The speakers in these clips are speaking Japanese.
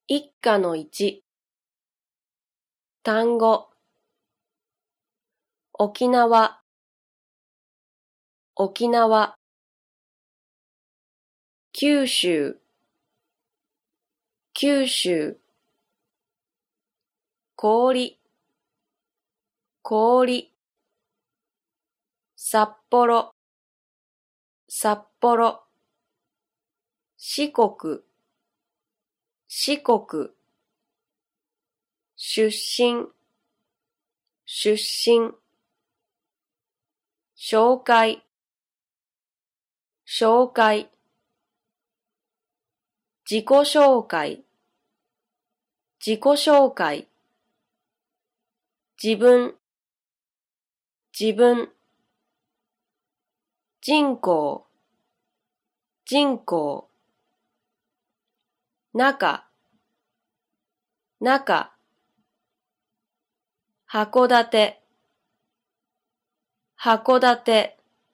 一課の一、単語、沖縄、沖縄、九州、九州、氷、氷、札幌、札幌、四国、四国、出身、出身、紹介、紹介、自己紹介、自己紹介、自分、自分、人口、人口、中、中、函館、函館、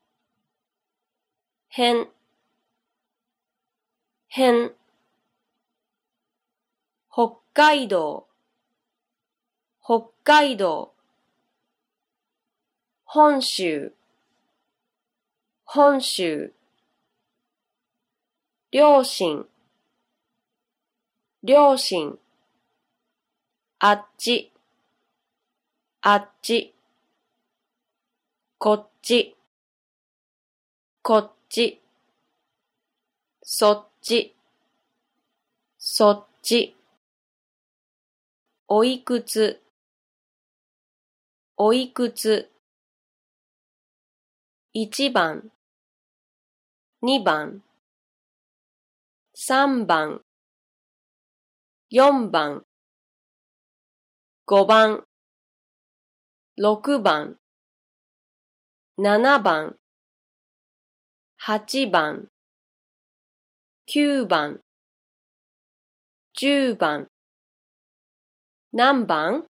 辺、辺、北海道、北海道、本州、本州、両親、両親、あっち、あっち、こっち、こっち、そっち、そっち、おいくつ、おいくつ、一番、二番、三番、四番、五番、六番、七番、八番、九番、十番、何番？